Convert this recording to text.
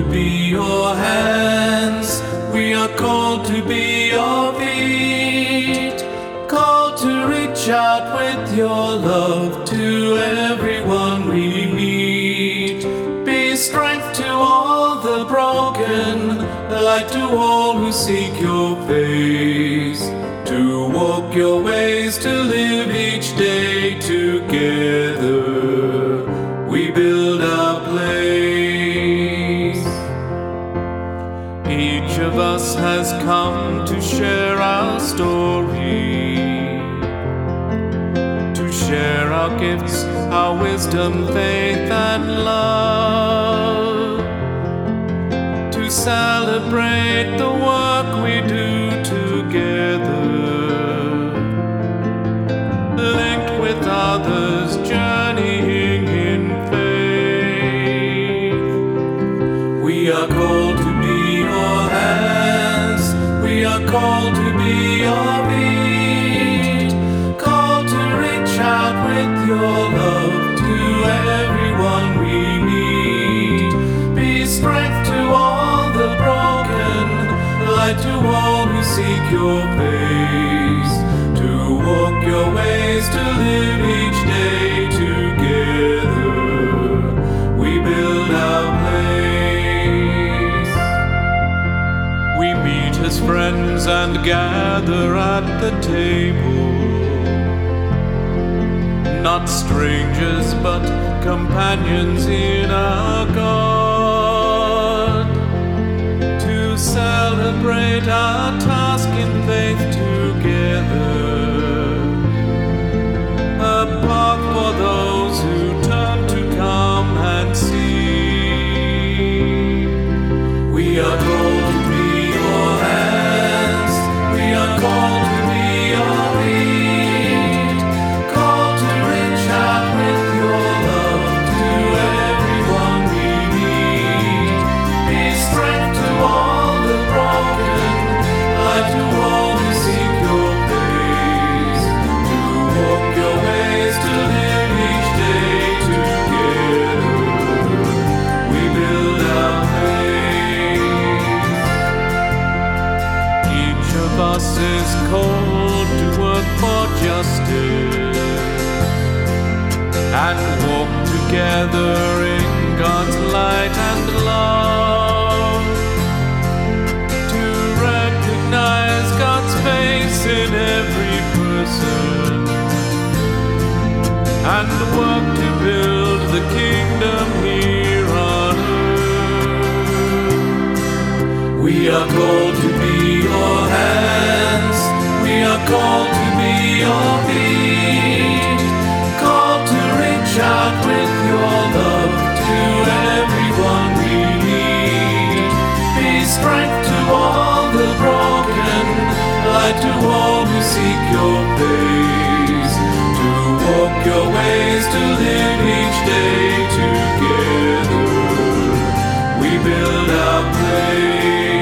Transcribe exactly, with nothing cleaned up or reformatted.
be your hands, we are called to be your feet, called to reach out with your love to everyone we meet. Be strength to all the broken, light to all who seek your face, to walk your ways, to live each day together. We build our place. Each of us has come to share our story, to share our gifts, our wisdom, faith, and love, to celebrate the work we do together, linked with others, journeying in faith. We are called to be your hands, we are called to be your feet, called to reach out with your love to everyone we meet. Be strength to all the broken, light to all who seek your face, to walk your ways, to live each day together. We build our place. We meet as friends and gather at the table, not strangers but companions in our God, to celebrate our task in faith together, a path for those who turn to come and see. We are called to be your hands, we are called to be your feet, called to reach out with your love to everyone we meet. Be strength to all the broken, light to all who seek your face, to walk your ways, to live each day together. We build our faith. Each of us is called to work for justice and walk together in God's light and love, to recognize God's face in every person and work to build the kingdom here on earth. We are called to be your hands, we are called to be your feet, called to reach out with your love to everyone we meet. Be strength to all the broken, light to all who seek your face, to walk your ways, to live each day together. We build our place.